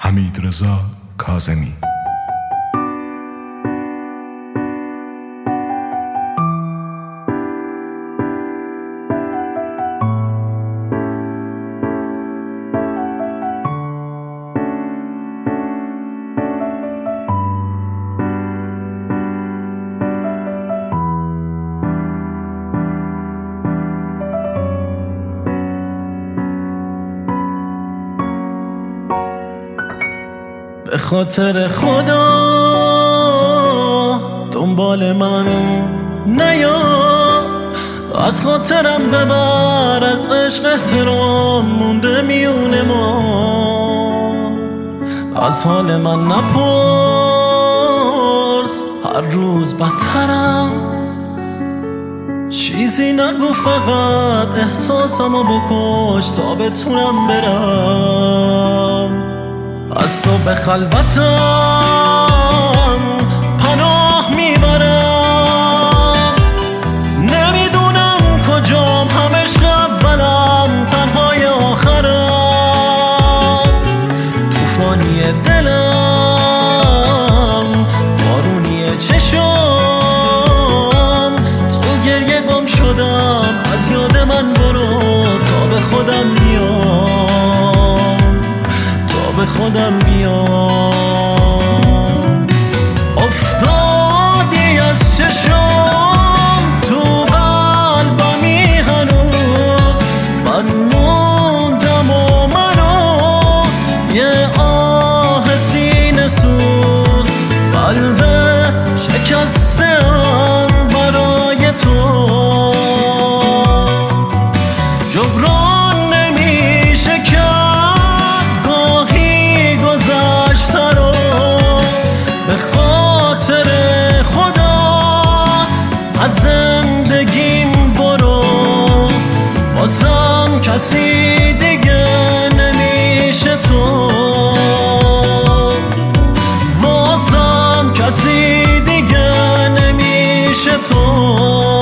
حمیدرضا کاظمی. به خاطر خدا دنبال من نیا، از خاطرم ببر، از عشق احترام مونده میونه ما. از حال من نپرس، هر روز بدترم، چیزی نگو، فقط احساسمو بکش تا بتونم برم. از تو به خلوتم پناه میبرم، نمیدونم کجام، هم عشق اولم، تنهای آخرم، توفانی دلم، بارونی چشم، تو گریه گم شدم، از یاد من برو تا به خودم بیام، به خودم بیام. افتادی از چشم تو قلبمی، هنوز من موندم و منو یه آه سینه سوز، قلب شکسته‌ام برای تو، جبران نمیشه کرد از زندگیم برو، واسم کسی دیگه نمیشه تو، واسم کسی دیگه نمیشه تو.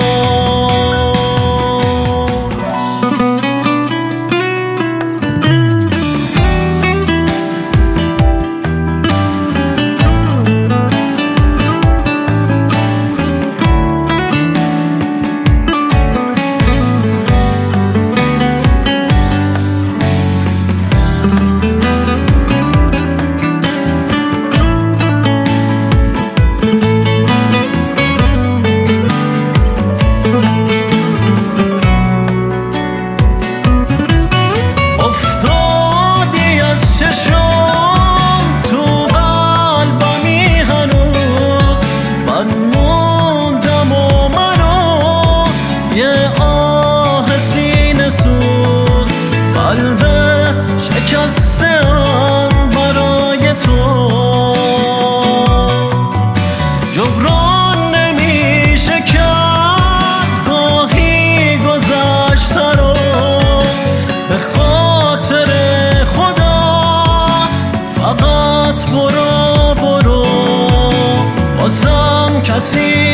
یه آه سینه سوز، قلب شکسته‌ام برای تو، جبران نمیشه کرد گاهی گذشته رو، به خاطر خدا فقط برو برو، واسم کسی